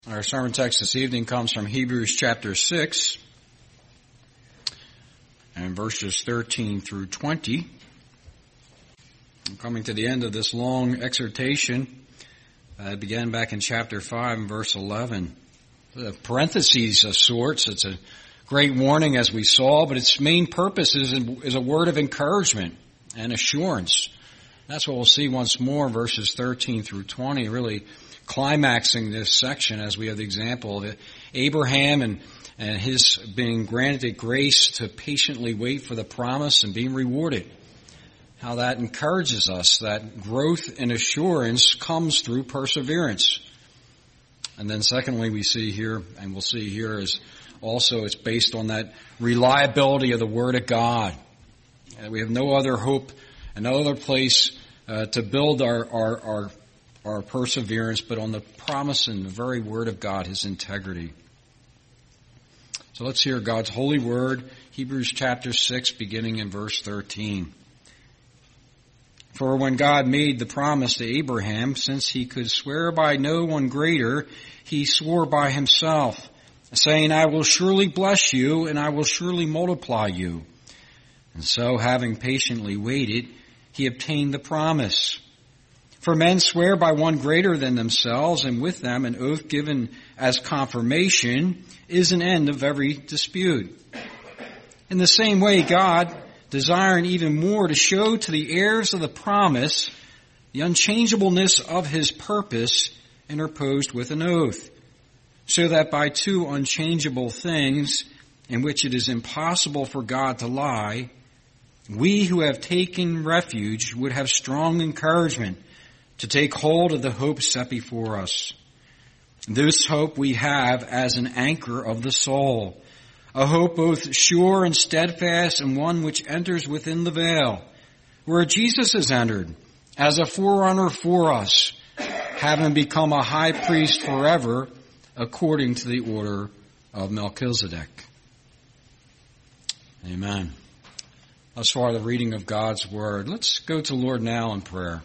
Our sermon text this evening comes from Hebrews chapter 6 and verses 13 through 20. I'm coming to the end of this long exhortation. It began back in chapter 5 and verse 11. The parentheses of sorts. It's a great warning as we saw, but its main purpose is a word of encouragement and assurance. That's what we'll see once more in verses 13 through 20, really climaxing this section as we have the example of Abraham and his being granted grace to patiently wait for the promise and being rewarded. How that encourages us, that growth and assurance comes through perseverance. And then secondly, we see here, and we'll see here, is also it's based on that reliability of the Word of God. We have no other hope and no other place to build our perseverance, but on the promise and the very Word of God, His integrity. So let's hear God's holy word, Hebrews chapter 6, beginning in verse 13. For when God made the promise to Abraham, since he could swear by no one greater, he swore by himself, saying, I will surely bless you, and I will surely multiply you. And so, having patiently waited, he obtained the promise. For men swear by one greater than themselves, and with them an oath given as confirmation is an end of every dispute. In the same way, God, desiring even more to show to the heirs of the promise the unchangeableness of His purpose, interposed with an oath, so that by two unchangeable things, in which it is impossible for God to lie, we who have taken refuge would have strong encouragement to take hold of the hope set before us. This hope we have as an anchor of the soul, a hope both sure and steadfast, and one which enters within the veil, where Jesus has entered as a forerunner for us, having become a high priest forever, according to the order of Melchizedek. Amen. Thus far, the reading of God's Word. Let's go to the Lord now in prayer.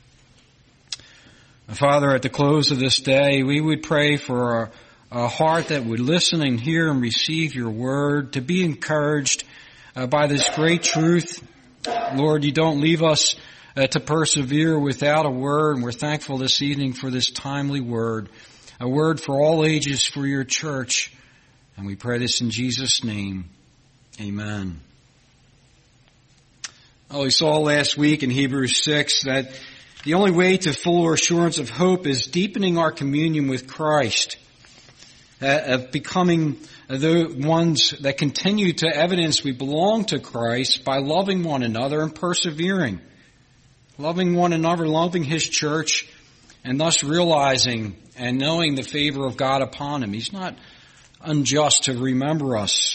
Father, at the close of this day, we would pray for a heart that would listen and hear and receive your word, to be encouraged by this great truth. Lord, you don't leave us to persevere without a word, and we're thankful this evening for this timely word, a word for all ages for your church. And we pray this in Jesus' name. Amen. We saw last week in Hebrews 6 that the only way to full assurance of hope is deepening our communion with Christ, of becoming the ones that continue to evidence we belong to Christ by loving one another and persevering. Loving one another, loving His church, and thus realizing and knowing the favor of God upon Him. He's not unjust to remember us,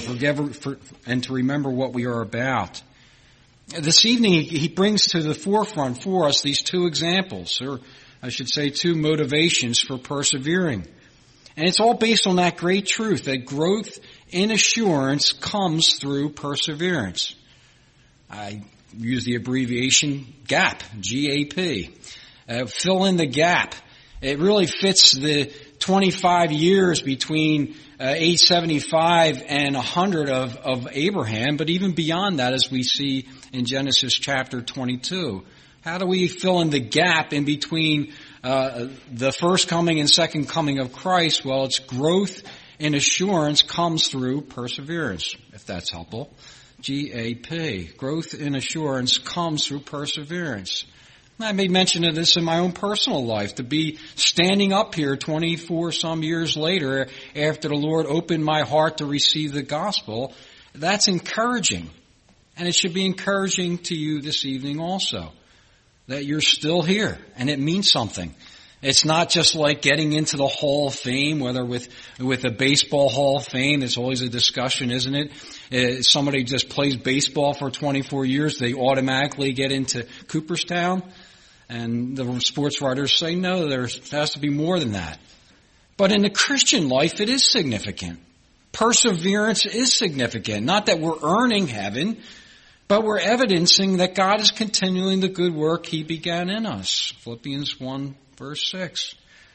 and to remember what we are about. This evening, he brings to the forefront for us these two examples, or I should say two motivations for persevering. And it's all based on that great truth that growth in assurance comes through perseverance. I use the abbreviation GAP, G-A-P. Fill in the gap. It really fits the 25 years between age 75 and 100 of Abraham, but even beyond that, as we see in Genesis chapter 22. How do we fill in the gap in between the first coming and second coming of Christ? Well, it's growth in assurance comes through perseverance, if that's helpful. G-A-P. Growth in assurance comes through perseverance. I made mention of this in my own personal life, to be standing up here 24 some years later after the Lord opened my heart to receive the gospel. That's encouraging. And it should be encouraging to you this evening also, that you're still here and it means something. It's not just like getting into the Hall of Fame, whether with the Baseball Hall of Fame. There's always a discussion, isn't it? Somebody just plays baseball for 24 years, they automatically get into Cooperstown. And the sports writers say, no, there has to be more than that. But in the Christian life, it is significant. Perseverance is significant. Not that we're earning heaven, but we're evidencing that God is continuing the good work He began in us. Philippians 1, verse 6.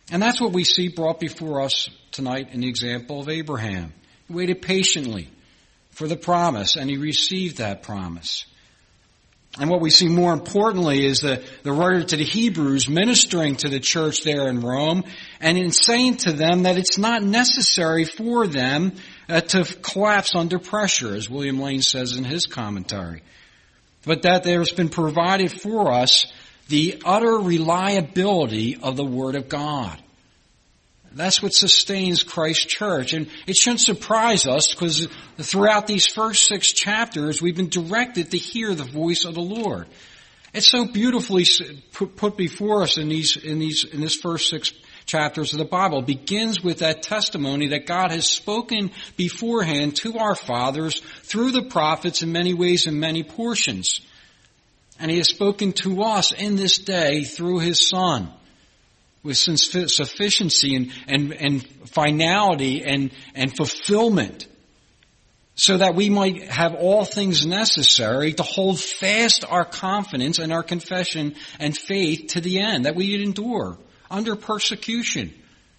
And that's what we see brought before us tonight in the example of Abraham. He waited patiently for the promise, and he received that promise. And what we see more importantly is the writer to the Hebrews ministering to the church there in Rome and in saying to them that it's not necessary for them to collapse under pressure, as William Lane says in his commentary, but that there's been provided for us the utter reliability of the Word of God. That's what sustains Christ's church. And it shouldn't surprise us because throughout these first 6 chapters, we've been directed to hear the voice of the Lord. It's so beautifully put before us in this first 6 chapters of the Bible. It begins with that testimony that God has spoken beforehand to our fathers through the prophets in many ways and many portions. And He has spoken to us in this day through His Son, with sufficiency and finality and fulfillment, so that we might have all things necessary to hold fast our confidence and our confession and faith to the end, that we would endure under persecution,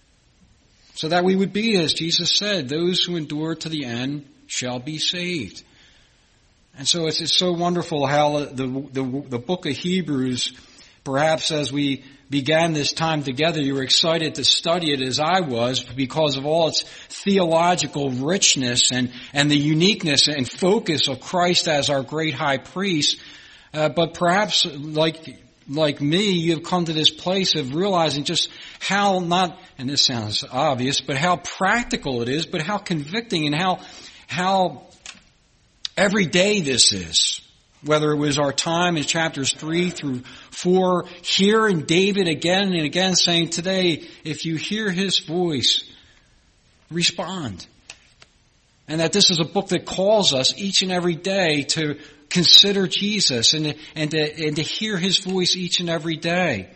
so that we would be, as Jesus said, those who endure to the end shall be saved. And so it's so wonderful how the book of Hebrews, perhaps as we began this time together, you were excited to study it as I was because of all its theological richness and the uniqueness and focus of Christ as our great high priest. But perhaps like me, you have come to this place of realizing just how not, and this sounds obvious, but how practical it is, but how convicting and how everyday this is. Whether it was our time in chapters 3 through 4, hearing David again and again saying, today, if you hear his voice, respond. And that this is a book that calls us each and every day to consider Jesus and to hear his voice each and every day.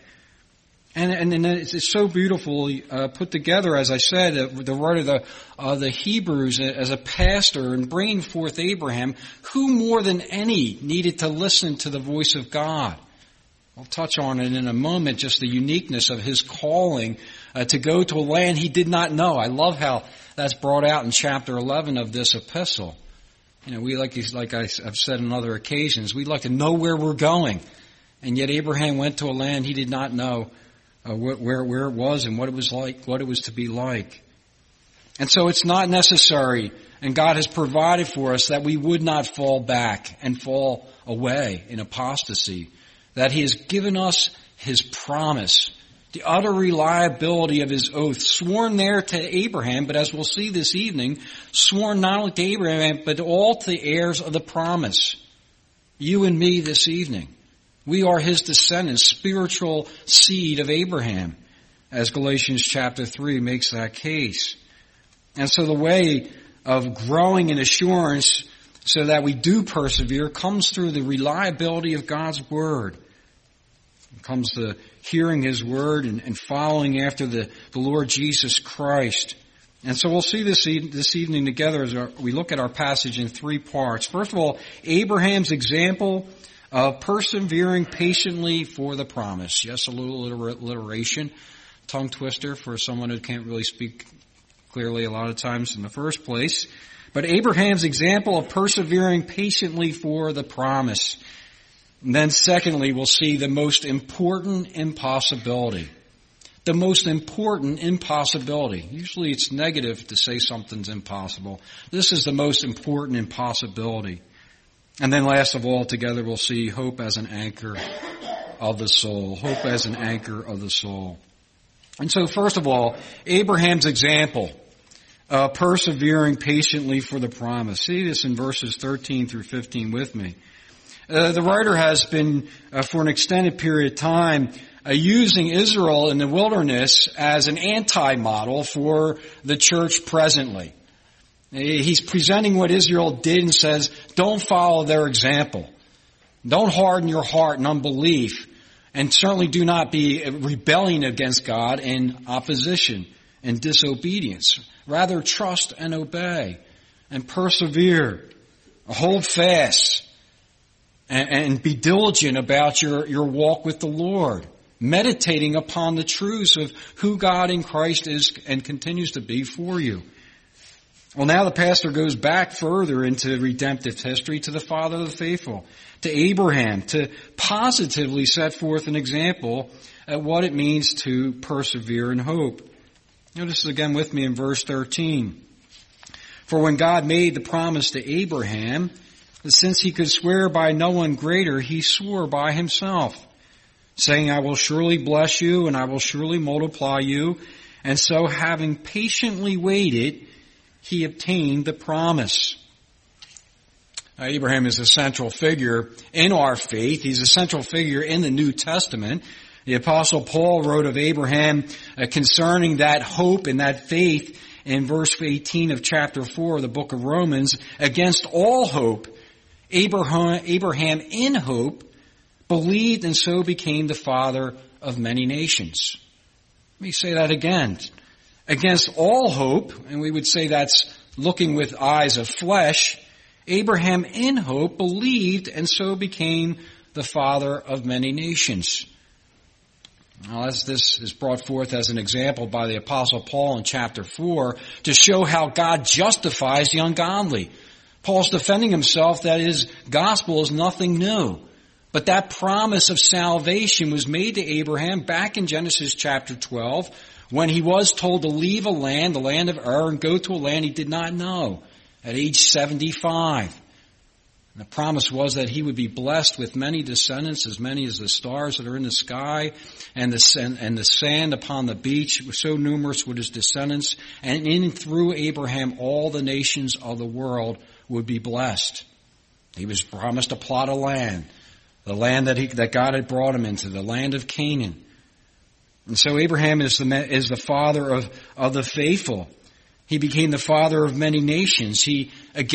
And it's so beautifully put together, as I said, the writer of the Hebrews as a pastor and bringing forth Abraham, who more than any needed to listen to the voice of God. I'll touch on it in a moment, just the uniqueness of his calling to go to a land he did not know. I love how that's brought out in chapter 11 of this epistle. You know, we like I've said on other occasions, we like to know where we're going. And yet Abraham went to a land he did not know where it was and what it was like, what it was to be like. And so it's not necessary, and God has provided for us that we would not fall back and fall away in apostasy, that He has given us His promise, the utter reliability of His oath, sworn there to Abraham, but as we'll see this evening, sworn not only to Abraham, but all to the heirs of the promise, you and me this evening. We are His descendants, spiritual seed of Abraham, as Galatians chapter 3 makes that case. And so the way of growing in assurance so that we do persevere comes through the reliability of God's Word. It comes to hearing His Word and following after the Lord Jesus Christ. And so we'll see this evening together as we look at our passage in 3 parts. First of all, Abraham's example of persevering patiently for the promise. Yes, a little alliteration, tongue twister for someone who can't really speak clearly a lot of times in the first place. But Abraham's example of persevering patiently for the promise. And then secondly, we'll see the most important impossibility. The most important impossibility. Usually it's negative to say something's impossible. This is the most important impossibility. And then last of all, together we'll see hope as an anchor of the soul. Hope as an anchor of the soul. And so first of all, Abraham's example, persevering patiently for the promise. See this in verses 13 through 15 with me. The writer has been, for an extended period of time, using Israel in the wilderness as an anti-model for the church presently. He's presenting what Israel did and says, don't follow their example. Don't harden your heart in unbelief. And certainly do not be rebelling against God in opposition and disobedience. Rather trust and obey and persevere. Hold fast and be diligent about your walk with the Lord. meditating upon the truths of who God in Christ is and continues to be for you. Well, now the pastor goes back further into redemptive history to the father of the faithful, to Abraham, to positively set forth an example at what it means to persevere in hope. Notice again with me in verse 13. For when God made the promise to Abraham, since he could swear by no one greater, he swore by himself, saying, I will surely bless you, and I will surely multiply you. And so, having patiently waited, he obtained the promise. Now, Abraham is a central figure in our faith. He's a central figure in the New Testament. The Apostle Paul wrote of Abraham concerning that hope and that faith in verse 18 of chapter 4 of the book of Romans. Against all hope, Abraham in hope believed and so became the father of many nations. Let me say that again. Against all hope, and we would say that's looking with eyes of flesh, Abraham in hope believed and so became the father of many nations. Now, as this is brought forth as an example by the Apostle Paul in chapter 4 to show how God justifies the ungodly. Paul's defending himself that his gospel is nothing new. But that promise of salvation was made to Abraham back in Genesis chapter 12 when he was told to leave a land, the land of Ur, and go to a land he did not know at age 75. And the promise was that he would be blessed with many descendants, as many as the stars that are in the sky, and the sand upon the beach, so numerous were his descendants, and in and through Abraham all the nations of the world would be blessed. He was promised a plot of land, the land that God had brought him into, the land of Canaan. And so Abraham is the father of the faithful. He became the father of many nations. He,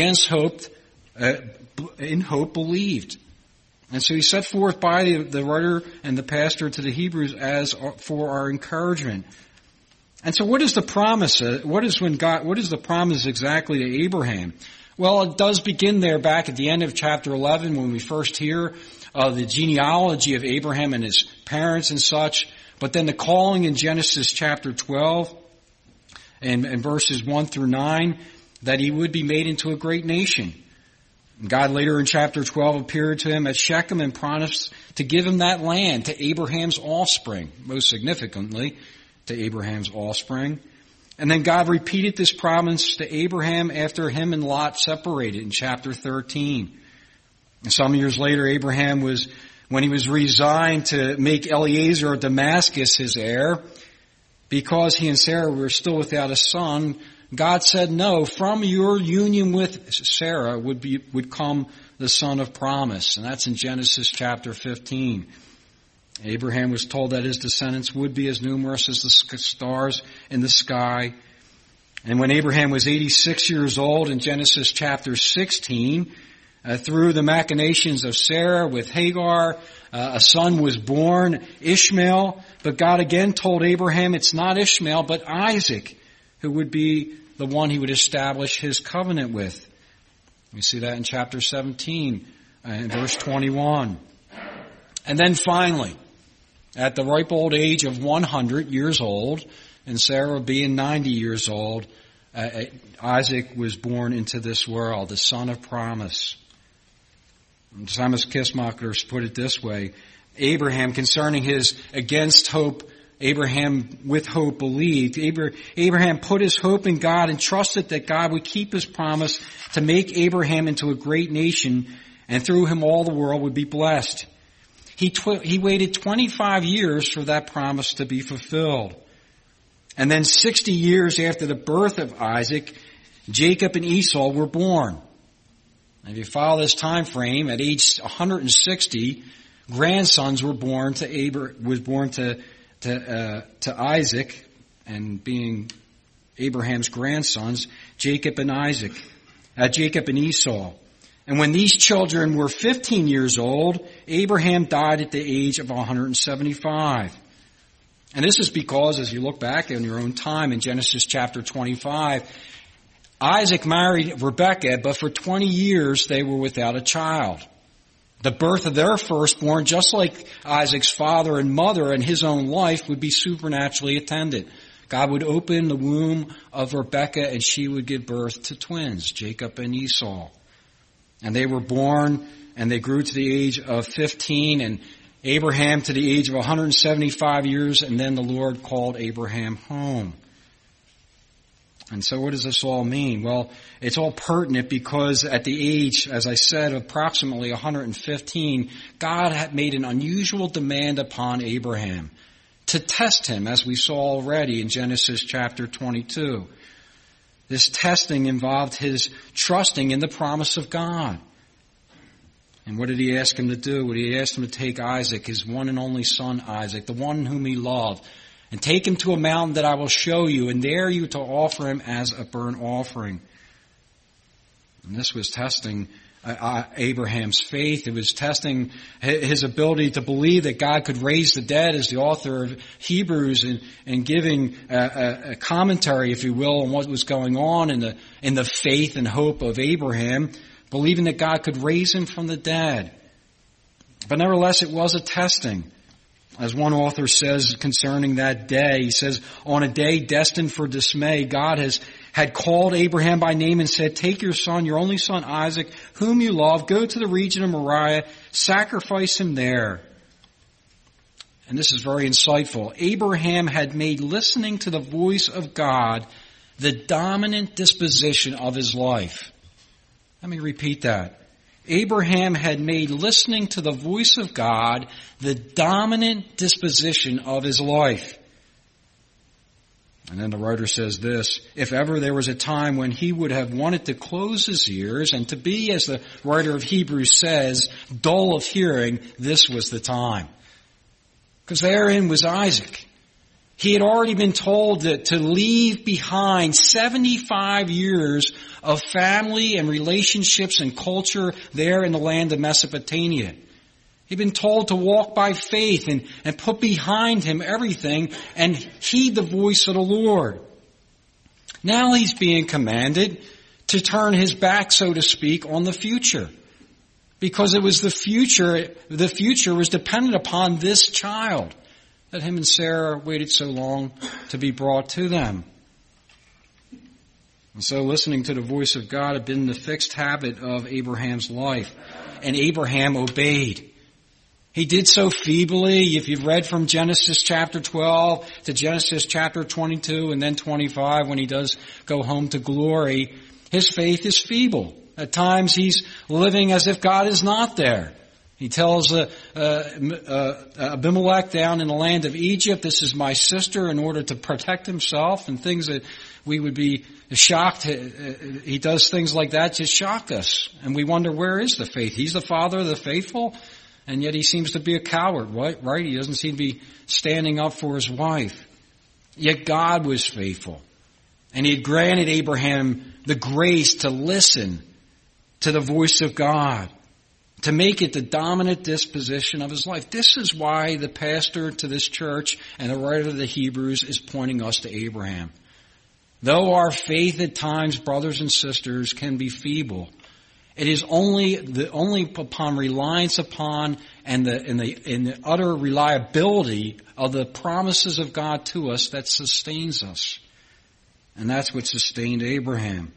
in hope, believed. And so he set forth by the writer and the pastor to the Hebrews as for our encouragement. And so what is the promise? What is the promise exactly to Abraham? Well, it does begin there back at the end of chapter 11 when we first hear the genealogy of Abraham and his parents and such. But then the calling in Genesis chapter 12 and verses 1 through 9 that he would be made into a great nation. God later in chapter 12 appeared to him at Shechem and promised to give him that land to Abraham's offspring, most significantly to Abraham's offspring. And then God repeated this promise to Abraham after him and Lot separated in chapter 13. And some years later, Abraham when he was resigned to make Eliezer of Damascus his heir, because he and Sarah were still without a son, God said, no, from your union with Sarah would come the son of promise. And that's in Genesis chapter 15. Abraham was told that his descendants would be as numerous as the stars in the sky. And when Abraham was 86 years old in Genesis chapter 16, through the machinations of Sarah with Hagar, a son was born, Ishmael. But God again told Abraham it's not Ishmael, but Isaac, who would be the one he would establish his covenant with. We see that in chapter 17, in verse 21. And then finally, at the ripe old age of 100 years old, and Sarah being 90 years old, Isaac was born into this world, the son of promise. And Thomas Kissmacher put it this way: Abraham, concerning his against hope, Abraham with hope believed. Abraham put his hope in God and trusted that God would keep his promise to make Abraham into a great nation, and through him all the world would be blessed. He waited 25 years for that promise to be fulfilled. And then 60 years after the birth of Isaac, Jacob and Esau were born. And if you follow this time frame, at age 160, grandsons were born to Isaac, and being Abraham's grandsons, Jacob and Esau. And when these children were 15 years old, Abraham died at the age of 175. And this is because, as you look back in your own time in Genesis chapter 25, Isaac married Rebekah, but for 20 years they were without a child. The birth of their firstborn, just like Isaac's father and mother and his own life, would be supernaturally attended. God would open the womb of Rebekah and she would give birth to twins, Jacob and Esau. And they were born and they grew to the age of 15 and Abraham to the age of 175 years, and then the Lord called Abraham home. And so what does this all mean? Well, it's all pertinent because at the age, as I said, approximately 115, God had made an unusual demand upon Abraham to test him, as we saw already in Genesis chapter 22. This testing involved his trusting in the promise of God. And what did he ask him to do? He asked him to take Isaac, his one and only son Isaac, the one whom he loved, and take him to a mountain that I will show you, and there you to offer him as a burnt offering. And this was testing Abraham's faith. It was testing his ability to believe that God could raise the dead, as the author of Hebrews, and giving a commentary, if you will, on what was going on in the faith and hope of Abraham, believing that God could raise him from the dead. But nevertheless, it was a testing. As one author says concerning that day, he says, on a day destined for dismay, God had called Abraham by name and said, take your son, your only son Isaac, whom you love, go to the region of Moriah, sacrifice him there. And this is very insightful. Abraham had made listening to the voice of God the dominant disposition of his life. Let me repeat that. Abraham had made listening to the voice of God the dominant disposition of his life. And then the writer says this, if ever there was a time when he would have wanted to close his ears and to be, as the writer of Hebrews says, dull of hearing, this was the time. Because therein was Isaac. He had already been told that to leave behind 75 years of family and relationships and culture there in the land of Mesopotamia. He'd been told to walk by faith and put behind him everything and heed the voice of the Lord. Now he's being commanded to turn his back, so to speak, on the future. Because it was the future was dependent upon this child that him and Sarah waited so long to be brought to them. And so listening to the voice of God had been the fixed habit of Abraham's life. And Abraham obeyed. He did so feebly. If you've read from Genesis chapter 12 to Genesis chapter 22 and then 25, when he does go home to glory, his faith is feeble. At times he's living as if God is not there. He tells Abimelech down in the land of Egypt, this is my sister, in order to protect himself, and things that we would be shocked. He does things like that to shock us. And we wonder, where is the faith? He's the father of the faithful, and yet he seems to be a coward, right? He doesn't seem to be standing up for his wife. Yet God was faithful. And he had granted Abraham the grace to listen to the voice of God, to make it the dominant disposition of his life. This is why the pastor to this church and the writer of the Hebrews is pointing us to Abraham. Though our faith at times, brothers and sisters, can be feeble, it is only upon reliance upon and the utter reliability of the promises of God to us that sustains us. And that's what sustained Abraham.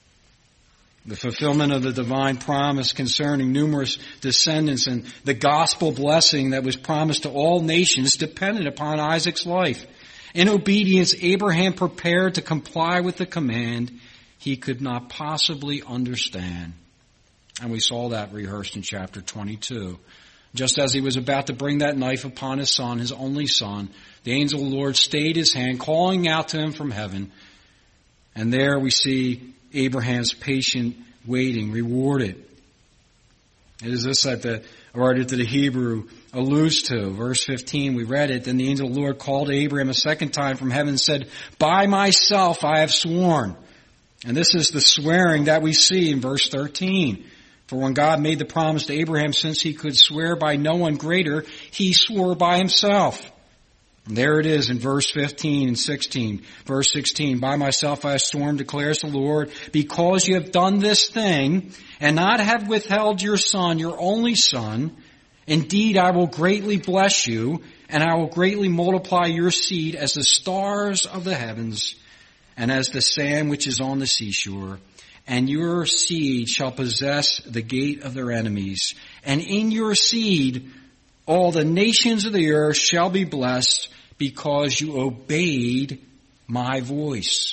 The fulfillment of the divine promise concerning numerous descendants and the gospel blessing that was promised to all nations depended upon Isaac's life. In obedience, Abraham prepared to comply with the command he could not possibly understand. And we saw that rehearsed in chapter 22. Just as he was about to bring that knife upon his son, his only son, the angel of the Lord stayed his hand, calling out to him from heaven. And there we see Abraham's patient waiting rewarded. It is this that the writer to the Hebrew alludes to. Verse 15, we read it. Then the angel of the Lord called Abraham a second time from heaven and said, by myself I have sworn. And this is the swearing that we see in verse 13. For when God made the promise to Abraham, since he could swear by no one greater, he swore by himself. And there it is in verse 15 and 16. Verse 16, by myself I have sworn, declares the Lord, because you have done this thing, and not have withheld your son, your only son, indeed I will greatly bless you, and I will greatly multiply your seed as the stars of the heavens, and as the sand which is on the seashore. And your seed shall possess the gate of their enemies. And in your seed all the nations of the earth shall be blessed, because you obeyed my voice.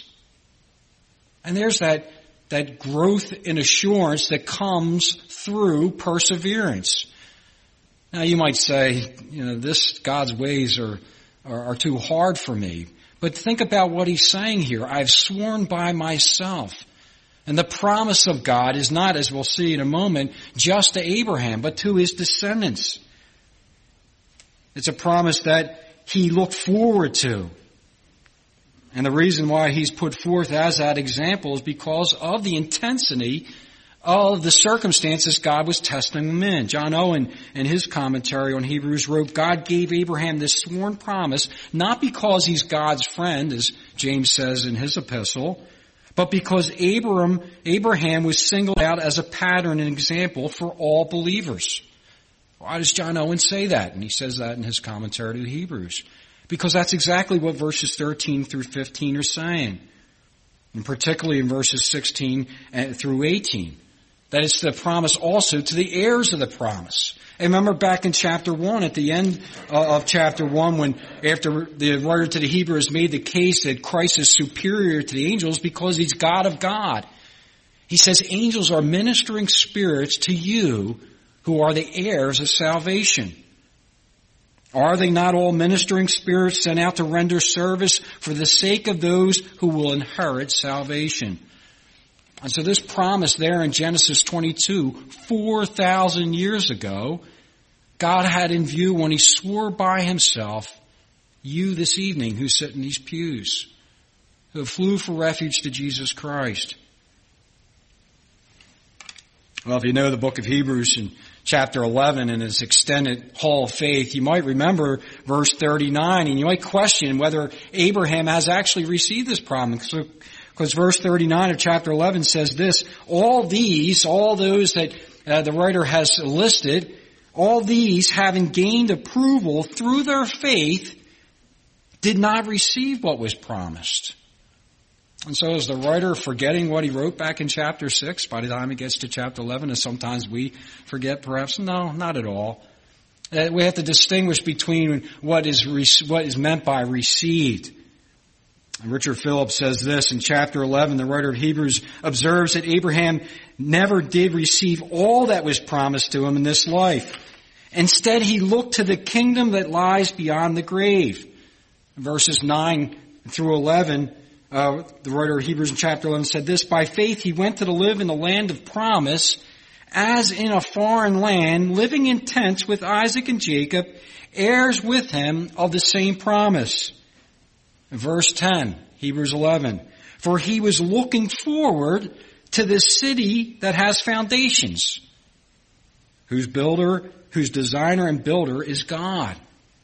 And there's that growth in assurance that comes through perseverance. Now you might say, this God's ways are too hard for me. But think about what he's saying here. I've sworn by myself. And the promise of God is not, as we'll see in a moment, just to Abraham, but to his descendants. It's a promise that he looked forward to. And the reason why he's put forth as that example is because of the intensity of the circumstances God was testing them in. John Owen, in his commentary on Hebrews, wrote, God gave Abraham this sworn promise, not because he's God's friend, as James says in his epistle, but because Abraham was singled out as a pattern and example for all believers. Why does John Owen say that? And he says that in his commentary to the Hebrews. Because that's exactly what verses 13 through 15 are saying. And particularly in verses 16 through 18. That it's the promise also to the heirs of the promise. And remember back in chapter 1, at the end of chapter 1, when after the writer to the Hebrews made the case that Christ is superior to the angels because he's God of God. He says angels are ministering spirits to you who are the heirs of salvation. Are they not all ministering spirits sent out to render service for the sake of those who will inherit salvation? And so this promise there in Genesis 22, 4,000 years ago, God had in view when he swore by himself, you this evening who sit in these pews, who flew for refuge to Jesus Christ. Well, if you know the book of Hebrews in chapter 11 and its extended hall of faith, you might remember verse 39, and you might question whether Abraham has actually received this promise. Because verse 39 of chapter 11 says this, all those that the writer has listed, all these, having gained approval through their faith, did not receive what was promised. And so is the writer forgetting what he wrote back in chapter 6 by the time he gets to chapter 11, as sometimes we forget perhaps? No, not at all. We have to distinguish between what is meant by received. And Richard Phillips says this in chapter 11, the writer of Hebrews observes that Abraham never did receive all that was promised to him in this life. Instead, he looked to the kingdom that lies beyond the grave. Verses 9 through 11, the writer of Hebrews in chapter 11 said this, by faith he went to live in the land of promise, as in a foreign land, living in tents with Isaac and Jacob, heirs with him of the same promise. Verse 10, Hebrews 11, for he was looking forward to the city that has foundations, whose designer and builder is God.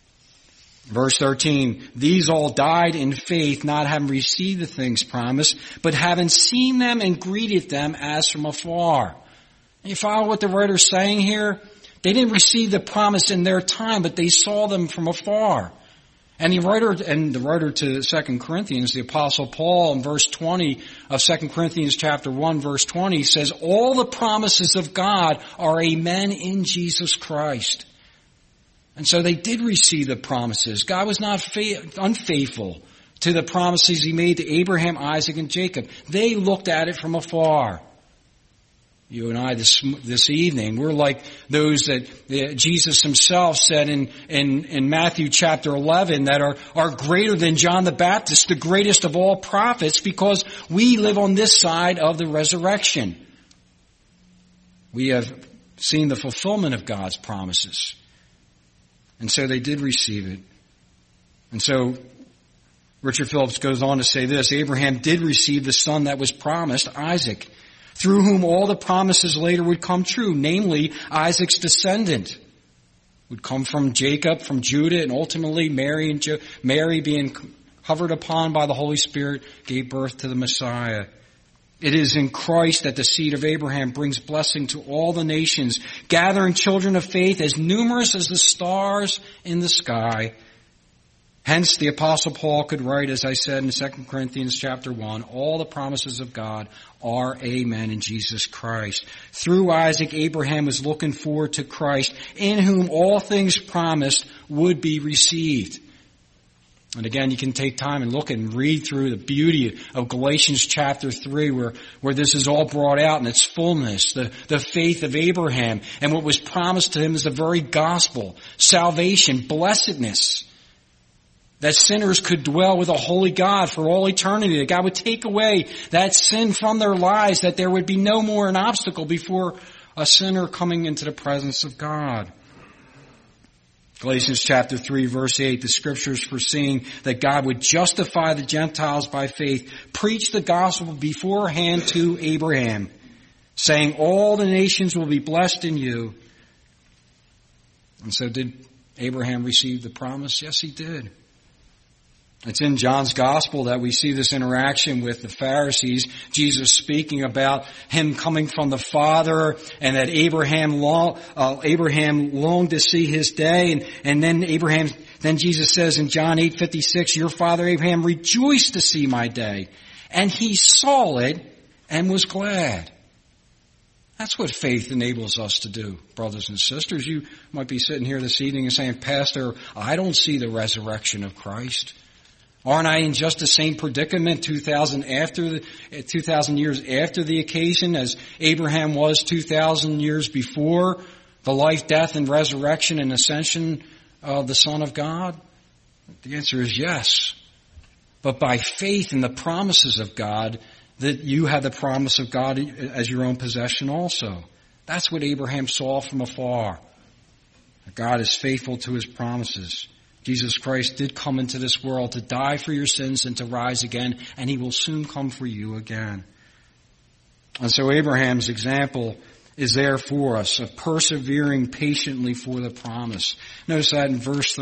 Verse 13, these all died in faith, not having received the things promised, but having seen them and greeted them as from afar. You follow what the writer's saying here? They didn't receive the promise in their time, but they saw them from afar. And the writer to 2 Corinthians, the Apostle Paul, in verse 20 of 2 Corinthians chapter 1, verse 20, says, all the promises of God are amen in Jesus Christ. And so they did receive the promises. God was not unfaithful to the promises he made to Abraham, Isaac, and Jacob. They looked at it from afar. You and I this evening, we're like those that Jesus himself said in Matthew chapter 11 that are greater than John the Baptist, the greatest of all prophets, because we live on this side of the resurrection. We have seen the fulfillment of God's promises. And so they did receive it. And so Richard Phillips goes on to say this, Abraham did receive the son that was promised, Isaac, through whom all the promises later would come true, namely Isaac's descendant. would come from Jacob, from Judah, and ultimately Mary being hovered upon by the Holy Spirit gave birth to the Messiah. It is in Christ that the seed of Abraham brings blessing to all the nations, gathering children of faith as numerous as the stars in the sky. Hence, the Apostle Paul could write, as I said in 2 Corinthians chapter 1, all the promises of God are amen in Jesus Christ. Through Isaac, Abraham was looking forward to Christ, in whom all things promised would be received. And again, you can take time and look and read through the beauty of Galatians chapter 3 where this is all brought out in its fullness. The faith of Abraham and what was promised to him is the very gospel. Salvation, blessedness. That sinners could dwell with a holy God for all eternity. That God would take away that sin from their lives. That there would be no more an obstacle before a sinner coming into the presence of God. Galatians chapter 3 verse 8, the scriptures foreseeing that God would justify the Gentiles by faith, preach the gospel beforehand to Abraham, saying all the nations will be blessed in you. And so did Abraham receive the promise? Yes, he did. It's in John's gospel that we see this interaction with the Pharisees, Jesus speaking about him coming from the Father and that Abraham longed to see his day. And then Jesus says in John 8:56, your father Abraham rejoiced to see my day. And he saw it and was glad. That's what faith enables us to do, brothers and sisters. You might be sitting here this evening and saying, Pastor, I don't see the resurrection of Christ. Aren't I in just the same predicament 2,000 years after the occasion as Abraham was 2,000 years before the life, death, and resurrection and ascension of the Son of God? The answer is yes. But by faith in the promises of God, that you have the promise of God as your own possession also. That's what Abraham saw from afar. God is faithful to his promises. Jesus Christ did come into this world to die for your sins and to rise again, and he will soon come for you again. And so Abraham's example is there for us, of persevering patiently for the promise. Notice that in verse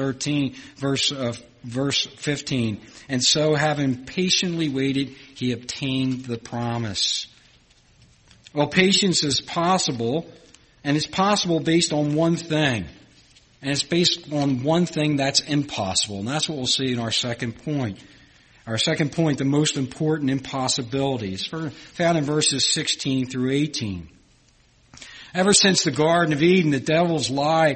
15. And so having patiently waited, he obtained the promise. Well, patience is possible, and it's possible based on one thing. And it's based on one thing that's impossible. And that's what we'll see in our second point. Our second point, the most important impossibility, is found in verses 16 through 18. Ever since the Garden of Eden, the devil's lie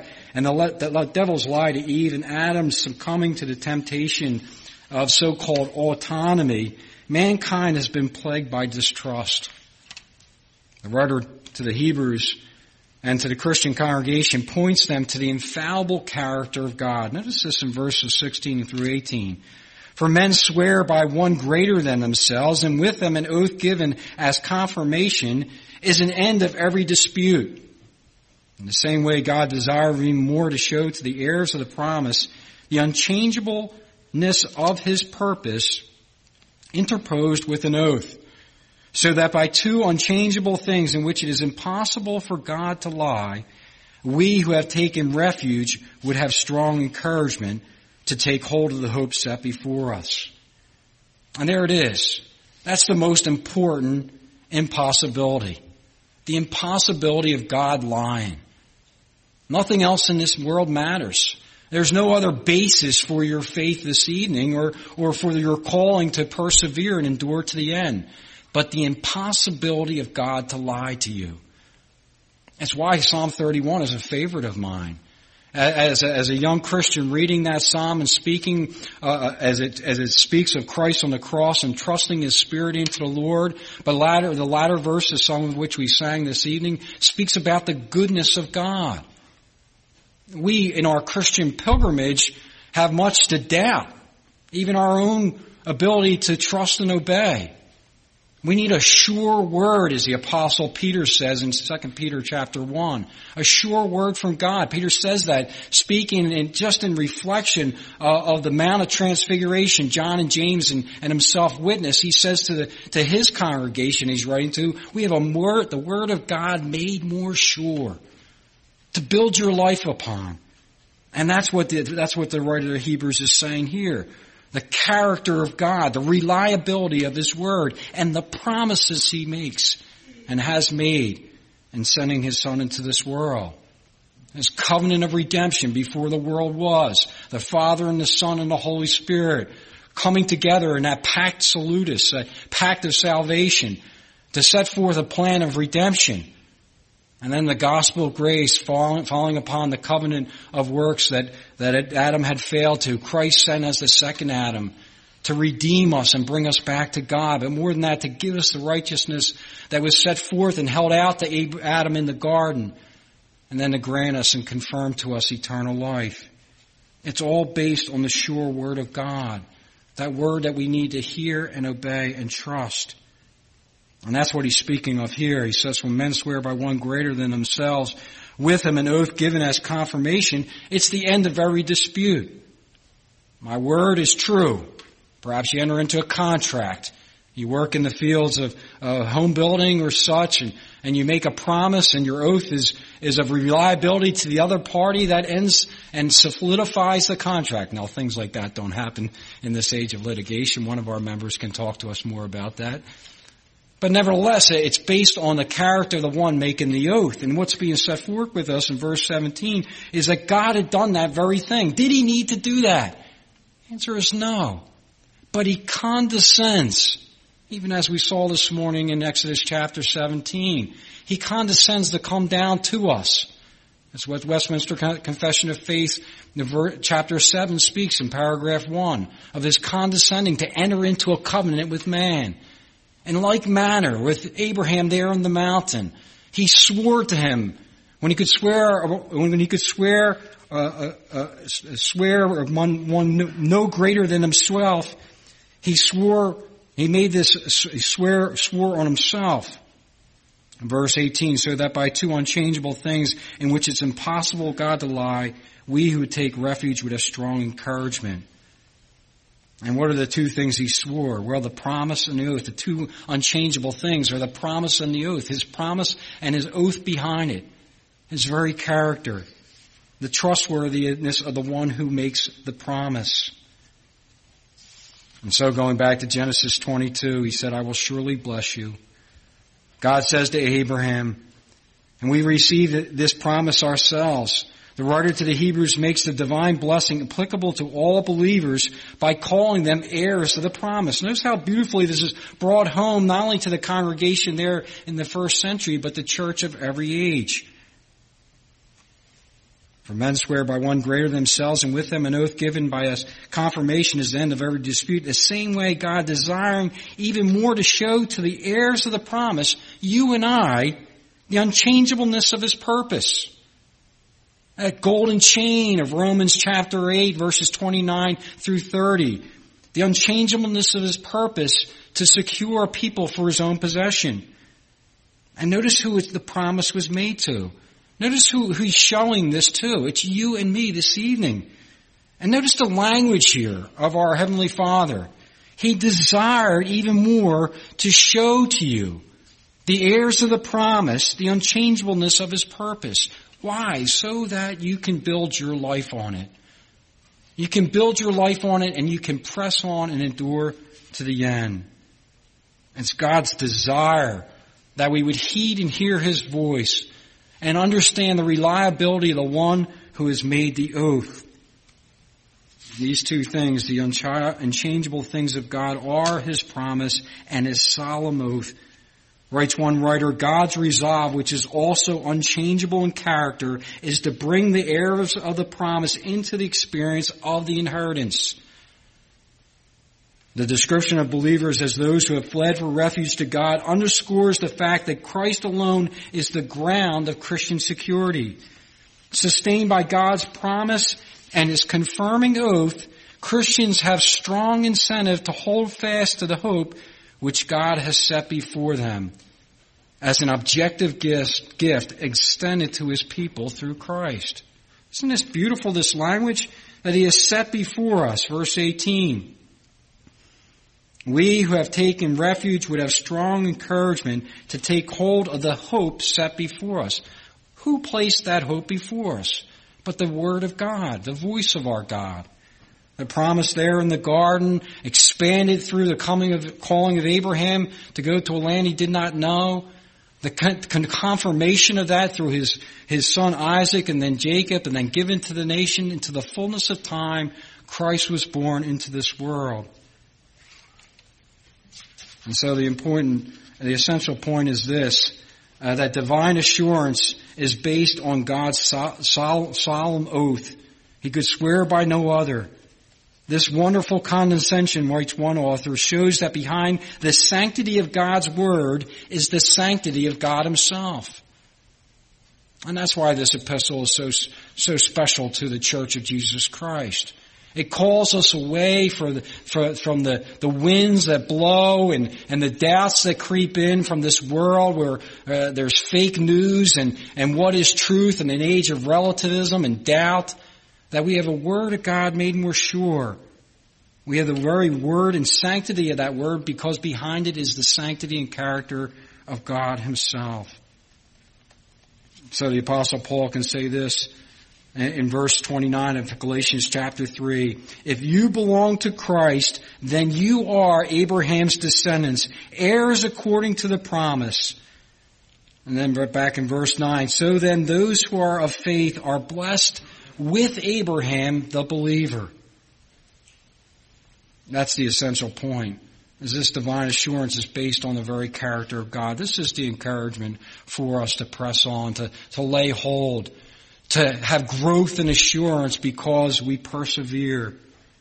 to Eve and Adam succumbing to the temptation of so-called autonomy, mankind has been plagued by distrust. The writer to the Hebrews and to the Christian congregation points them to the infallible character of God. Notice this in verses 16 through 18. For men swear by one greater than themselves, and with them an oath given as confirmation is an end of every dispute. In the same way, God desired even more to show to the heirs of the promise the unchangeableness of his purpose interposed with an oath, so that by two unchangeable things in which it is impossible for God to lie, we who have taken refuge would have strong encouragement to take hold of the hope set before us. And there it is. That's the most important impossibility. The impossibility of God lying. Nothing else in this world matters. There's no other basis for your faith this evening or for your calling to persevere and endure to the end, but the impossibility of God to lie to you. That's why Psalm 31 is a favorite of mine. As a young Christian, reading that psalm and speaking as it speaks of Christ on the cross and trusting His Spirit into the Lord, but the latter verses, some of which we sang this evening, speaks about the goodness of God. We, in our Christian pilgrimage, have much to doubt, even our own ability to trust and obey. We need a sure word, as the Apostle Peter says in 2 Peter chapter 1. A sure word from God. Peter says that, speaking in reflection of the Mount of Transfiguration. John and James and himself witness. He says to his congregation he's writing to, we have the word of God made more sure, to build your life upon. And that's what the writer of the Hebrews is saying here. The character of God, the reliability of His Word, and the promises He makes and has made in sending His Son into this world. His covenant of redemption before the world was. The Father and the Son and the Holy Spirit coming together in that pact salutis, a pact of salvation, to set forth a plan of redemption. And then the gospel of grace falling upon the covenant of works that Adam had failed to. Christ sent as the second Adam to redeem us and bring us back to God. But more than that, to give us the righteousness that was set forth and held out to Adam in the garden. And then to grant us and confirm to us eternal life. It's all based on the sure Word of God. That Word that we need to hear and obey and trust. And that's what he's speaking of here. He says, when men swear by one greater than themselves, with him an oath given as confirmation, it's the end of every dispute. My word is true. Perhaps you enter into a contract. You work in the fields of home building or such, and you make a promise, and your oath is of reliability to the other party. That ends and solidifies the contract. Now, things like that don't happen in this age of litigation. One of our members can talk to us more about that. But nevertheless, it's based on the character of the one making the oath. And what's being set forth with us in verse 17 is that God had done that very thing. Did He need to do that? The answer is no. But He condescends, even as we saw this morning in Exodus chapter 17. He condescends to come down to us. That's what Westminster Confession of Faith, chapter 7, speaks in paragraph 1, of His condescending to enter into a covenant with man. In like manner, with Abraham there on the mountain, He swore to him when he could swear one no greater than himself. He swore on Himself. Verse 18, so that by two unchangeable things in which it's impossible God to lie, we who take refuge would have strong encouragement. And what are the two things He swore? Well, the promise and the oath. The two unchangeable things are the promise and the oath. His promise and His oath behind it. His very character. The trustworthiness of the one who makes the promise. And so going back to Genesis 22, He said, I will surely bless you. God says to Abraham, and we receive this promise ourselves. The writer to the Hebrews makes the divine blessing applicable to all believers by calling them heirs of the promise. Notice how beautifully this is brought home not only to the congregation there in the first century, but the church of every age. For men swear by one greater than themselves, and with them an oath given by us. Confirmation is the end of every dispute. The same way God, desiring even more to show to the heirs of the promise, you and I, the unchangeableness of His purpose. That golden chain of Romans chapter 8, verses 29 through 30. The unchangeableness of His purpose to secure a people for His own possession. And notice who the promise was made to. Notice who He's showing this to. It's you and me this evening. And notice the language here of our Heavenly Father. He desired even more to show to you the heirs of the promise, the unchangeableness of His purpose. Why? So that you can build your life on it. You can build your life on it, and you can press on and endure to the end. It's God's desire that we would heed and hear His voice and understand the reliability of the one who has made the oath. These two things, the unchangeable things of God, are His promise and His solemn oath. Writes one writer, God's resolve, which is also unchangeable in character, is to bring the heirs of the promise into the experience of the inheritance. The description of believers as those who have fled for refuge to God underscores the fact that Christ alone is the ground of Christian security. Sustained by God's promise and His confirming oath, Christians have strong incentive to hold fast to the hope which God has set before them as an objective gift extended to His people through Christ. Isn't this beautiful, this language that He has set before us? Verse 18. We who have taken refuge would have strong encouragement to take hold of the hope set before us. Who placed that hope before us? but the Word of God, the voice of our God. The promise there in the garden expanded through the calling of Abraham to go to a land he did not know. The confirmation of that through his son Isaac and then Jacob, and then given to the nation into the fullness of time, Christ was born into this world. And so the essential point is this, that divine assurance is based on God's solemn oath. He could swear by no other. This wonderful condescension, writes one author, shows that behind the sanctity of God's Word is the sanctity of God Himself. And that's why this epistle is so special to the Church of Jesus Christ. It calls us away from the winds that blow and the doubts that creep in from this world where there's fake news and what is truth in an age of relativism and doubt. That we have a Word of God made more sure. We have the very Word and sanctity of that Word because behind it is the sanctity and character of God Himself. So the Apostle Paul can say this in verse 29 of Galatians chapter 3. If you belong to Christ, then you are Abraham's descendants, heirs according to the promise. And then back in verse 9, so then those who are of faith are blessed with Abraham, the believer. That's the essential point. Is this divine assurance is based on the very character of God. This is the encouragement for us to press on, to lay hold, to have growth and assurance because we persevere.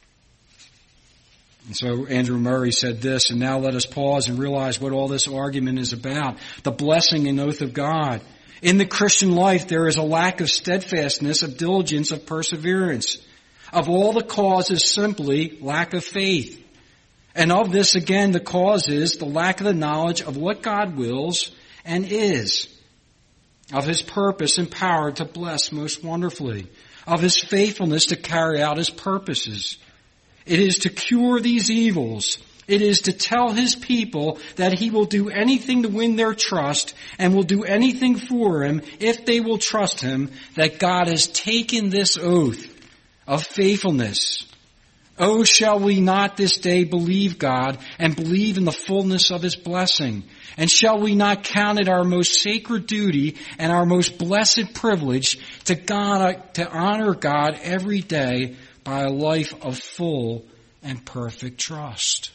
And so Andrew Murray said this, and now let us pause and realize what all this argument is about. The blessing and oath of God. In the Christian life, there is a lack of steadfastness, of diligence, of perseverance. Of all the cause is simply lack of faith. And of this, again, the cause is the lack of the knowledge of what God wills and is. Of His purpose and power to bless most wonderfully. Of His faithfulness to carry out His purposes. It is to cure these evils. It is to tell His people that He will do anything to win their trust and will do anything for Him if they will trust Him, that God has taken this oath of faithfulness. Oh, shall we not this day believe God and believe in the fullness of His blessing? And shall we not count it our most sacred duty and our most blessed privilege to honor God every day by a life of full and perfect trust?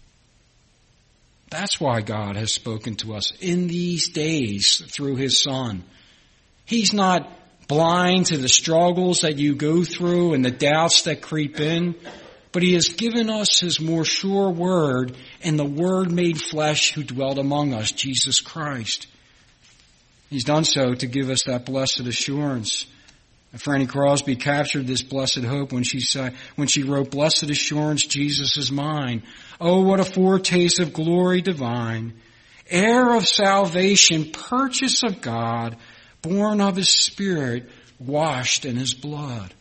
That's why God has spoken to us in these days through His Son. He's not blind to the struggles that you go through and the doubts that creep in, but He has given us His more sure Word and the Word made flesh who dwelt among us, Jesus Christ. He's done so to give us that blessed assurance. Franny Crosby captured this blessed hope when she wrote, "Blessed assurance, Jesus is mine. Oh, what a foretaste of glory divine. Heir of salvation, purchase of God, born of His Spirit, washed in His blood."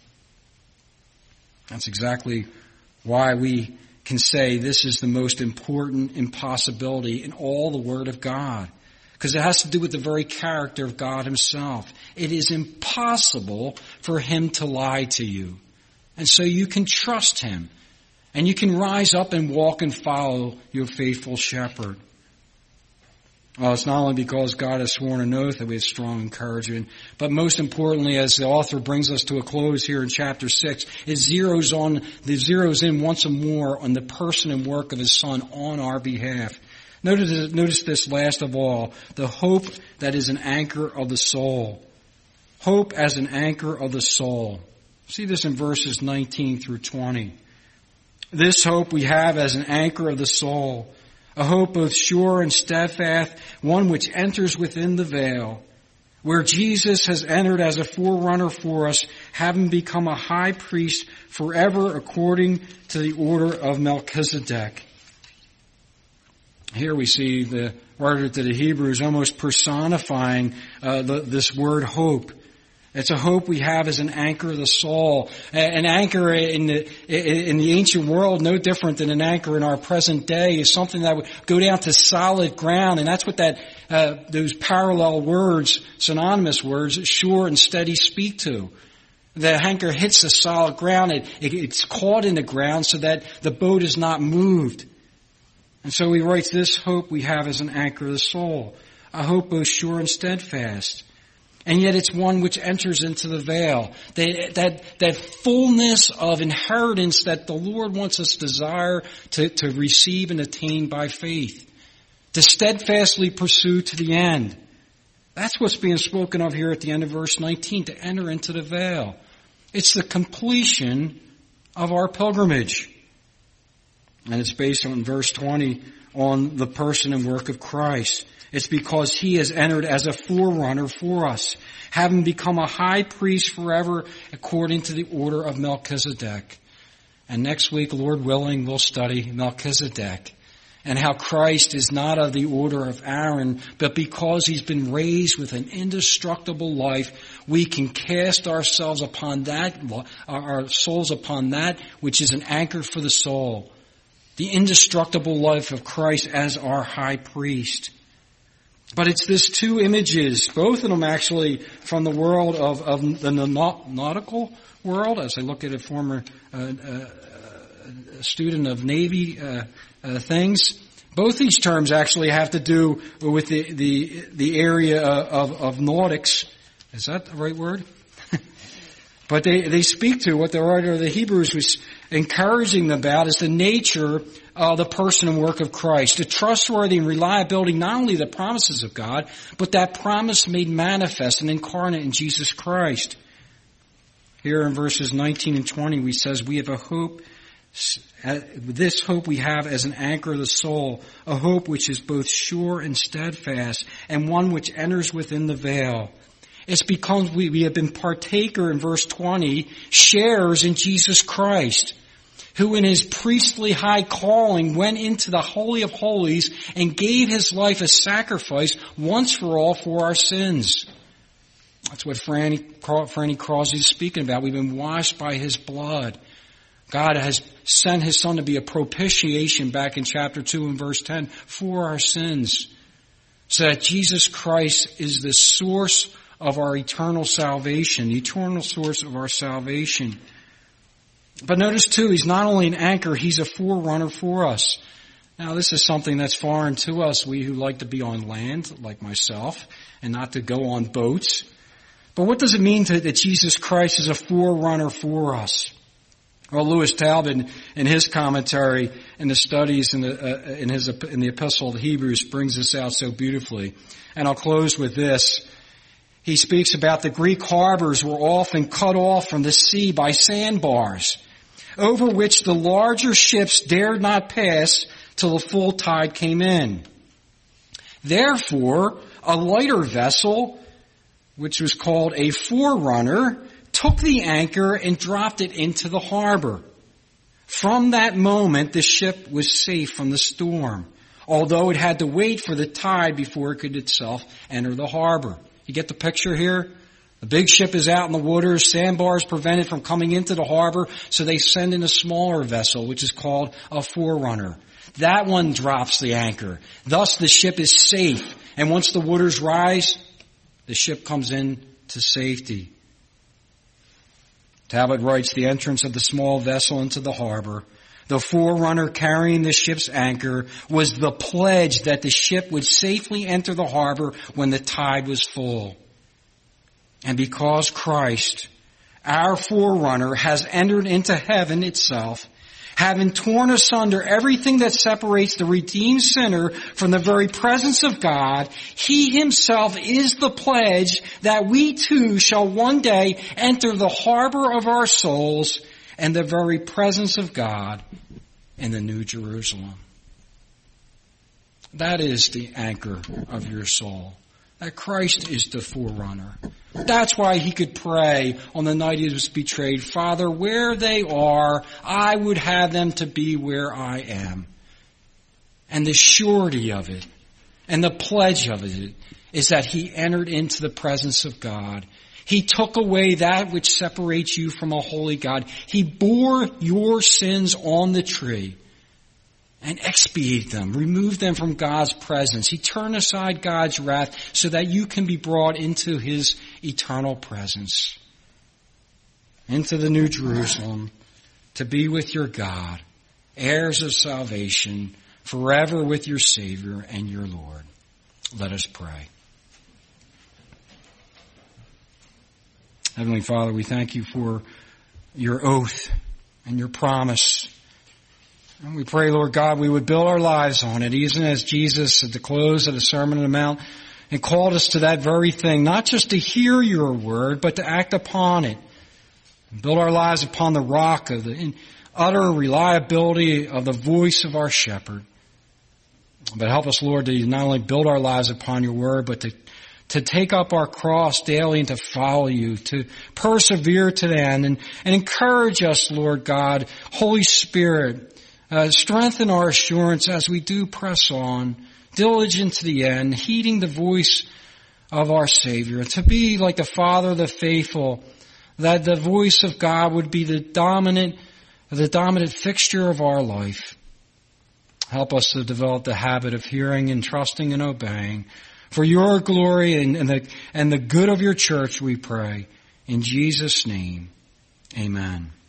That's exactly why we can say this is the most important impossibility in all the Word of God. Because it has to do with the very character of God Himself. It is impossible for Him to lie to you. And so you can trust Him. And you can rise up and walk and follow your faithful shepherd. Well, it's not only because God has sworn an oath that we have strong encouragement, but most importantly, as the author brings us to a close here in chapter 6, it zeroes in once more on the person and work of His Son on our behalf. Notice this last of all, the hope that is an anchor of the soul. Hope as an anchor of the soul. See this in verses 19 through 20. This hope we have as an anchor of the soul, a hope both sure and steadfast, one which enters within the veil, where Jesus has entered as a forerunner for us, having become a high priest forever according to the order of Melchizedek. Here we see the writer to the Hebrews almost personifying this word hope. It's a hope we have as an anchor of the soul. An anchor in the ancient world, no different than an anchor in our present day, is something that would go down to solid ground. And that's what those parallel words, synonymous words, sure and steady, speak to. The anchor hits the solid ground. It's caught in the ground so that the boat is not moved. And so he writes, this hope we have as an anchor of the soul, a hope both sure and steadfast. And yet it's one which enters into the veil. That fullness of inheritance that the Lord wants us to desire to receive and attain by faith. To steadfastly pursue to the end. That's what's being spoken of here at the end of verse 19, to enter into the veil. It's the completion of our pilgrimage. And it's based on verse 20 on the person and work of Christ. It's because he has entered as a forerunner for us, having become a high priest forever according to the order of Melchizedek. And next week, Lord willing, we'll study Melchizedek and how Christ is not of the order of Aaron, but because he's been raised with an indestructible life, we can cast ourselves upon that, our souls upon that which is an anchor for the soul. The indestructible life of Christ as our high priest. But it's this two images, both of them actually from the world of the nautical world, as I look at a former student of Navy things. Both these terms actually have to do with the area of nautics. Is that the right word? But they speak to what the writer of the Hebrews was encouraging them about is the nature of the person and work of Christ. The trustworthy and reliability, not only the promises of God, but that promise made manifest and incarnate in Jesus Christ. Here in verses 19 and 20, we says, we have a hope, this hope we have as an anchor of the soul, a hope which is both sure and steadfast, and one which enters within the veil. It's because we have been partaker in verse 20, sharers in Jesus Christ, who in his priestly high calling went into the Holy of Holies and gave his life a sacrifice once for all for our sins. That's what Franny Crosby is speaking about. We've been washed by his blood. God has sent his son to be a propitiation back in chapter 2 and verse 10 for our sins. So that Jesus Christ is the source of our eternal salvation, the eternal source of our salvation. But notice too, he's not only an anchor, he's a forerunner for us. Now this is something that's foreign to us, we who like to be on land, like myself, and not to go on boats. But what does it mean that Jesus Christ is a forerunner for us? Well, Lewis Talbot, in his commentary in the studies in the Epistle to Hebrews, brings this out so beautifully. And I'll close with this. He speaks about the Greek harbors were often cut off from the sea by sandbars, over which the larger ships dared not pass till the full tide came in. Therefore, a lighter vessel, which was called a forerunner, took the anchor and dropped it into the harbor. From that moment, the ship was safe from the storm, although it had to wait for the tide before it could itself enter the harbor. You get the picture here? The big ship is out in the waters, sandbars prevent it from coming into the harbor, so they send in a smaller vessel, which is called a forerunner. That one drops the anchor. Thus the ship is safe, and once the waters rise, the ship comes in to safety. Talbot writes, the entrance of the small vessel into the harbor, the forerunner carrying the ship's anchor, was the pledge that the ship would safely enter the harbor when the tide was full. And because Christ, our forerunner, has entered into heaven itself, having torn asunder everything that separates the redeemed sinner from the very presence of God, he himself is the pledge that we too shall one day enter the harbor of our souls and the very presence of God in the New Jerusalem. That is the anchor of your soul. That Christ is the forerunner. That's why he could pray on the night he was betrayed, Father, where they are, I would have them to be where I am. And the surety of it, and the pledge of it, is that he entered into the presence of God. He took away that which separates you from a holy God. He bore your sins on the tree and expiate them, remove them from God's presence. He turned aside God's wrath so that you can be brought into his eternal presence. into the New Jerusalem to be with your God, heirs of salvation, forever with your Savior and your Lord. Let us pray. Heavenly Father, we thank you for your oath and your promise. And we pray, Lord God, we would build our lives on it, even as Jesus at the close of the Sermon on the Mount and called us to that very thing, not just to hear your word, but to act upon it. And build our lives upon the rock of the utter reliability of the voice of our shepherd. But help us, Lord, to not only build our lives upon your word, but to take up our cross daily and to follow you, to persevere to the end, and encourage us, Lord God. Holy Spirit, strengthen our assurance as we do press on, diligent to the end, heeding the voice of our Savior, to be like the Father of the faithful, that the voice of God would be the dominant fixture of our life. Help us to develop the habit of hearing and trusting and obeying. For your glory and the good of your church, we pray. In Jesus' name, amen.